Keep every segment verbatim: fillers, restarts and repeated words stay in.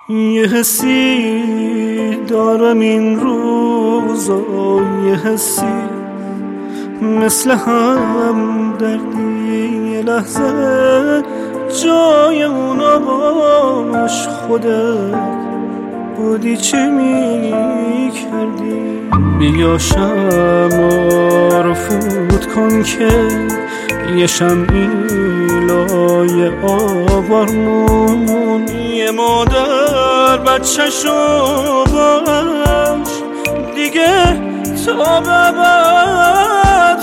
یه حسی دارم این روزا، یه حسی مثل هم دردی، یه لحظه جای اونا باش خودت بودی چه می کردی. بیا شمع رو فوت کن که یه شمعی لای آوارمون، یه مادر بچه‌شو باش دیگه تا به بعد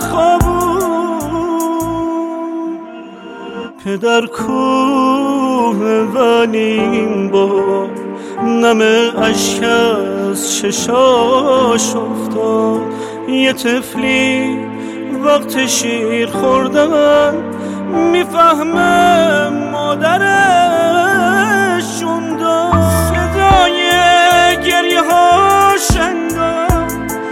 خوابون. پدر کوه ولی این بار نمه اشک از چشاش افتاد. یه طفلی وقت شیر خوردن میفهمه مادرشون داد. صدای گریه ها شنگم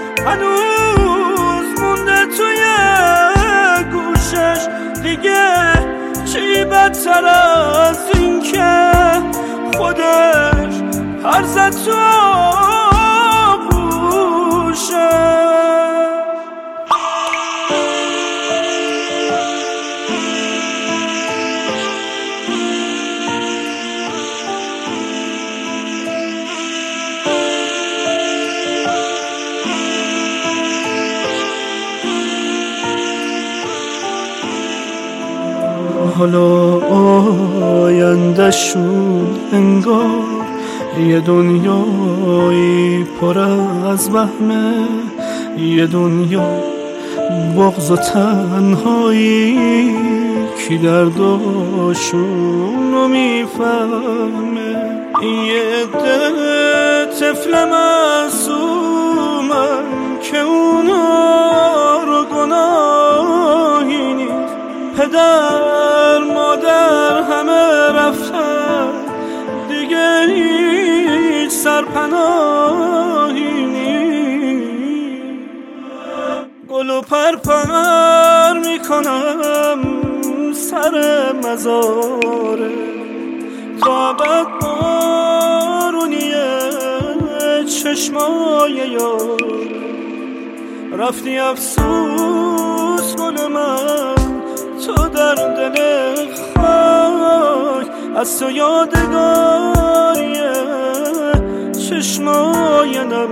هنوز مونده توی گوشش، دیگه چی بدتر از این که خودش هر زد تو آغوشه. حالا آینده‌شون انگار یه دنیایی پر از وهمه، یه دنیا بغض و تنهایی، کی درداشونو میفهمه. یه عده طفل معصومن که اونا رو گناهی نیست، پدر مادر همه رفتن دیگه هیچ سرپناهی نیست. گل و پرپر میکنم سر مزاره تا بعد بارونیه چشمای یار. رفتی افسوس گل من تو در دل خاک، از تو یادگاریه چشمای نم.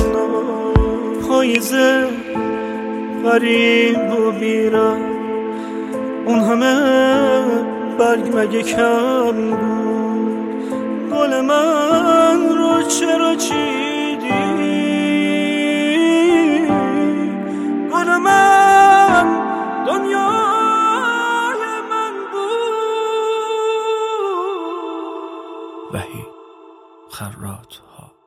پاییزه غریب و بیرم، اون همه برگ مگه کم بود. گل من رو چرا چیدی؟ گل من دنیا وحید خراط‌ها.